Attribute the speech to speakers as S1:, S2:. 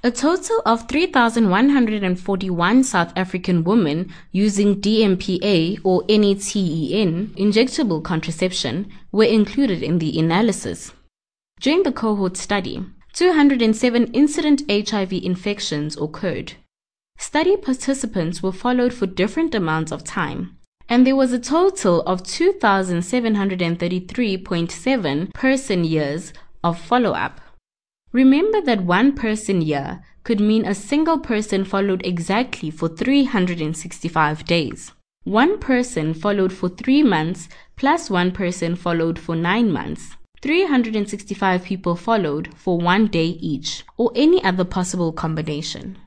S1: A total of 3,141 South African women using DMPA or NETEN injectable contraception were included in the analysis. During the cohort study, 207 incident HIV infections occurred. Study participants were followed for different amounts of time, and there was a total of 2,733.7 person-years of follow-up. Remember that 1 person year could mean a single person followed exactly for 365 days. 1 person followed for 3 months plus 1 person followed for 9 months. 365 people followed for 1 day each, or any other possible combination.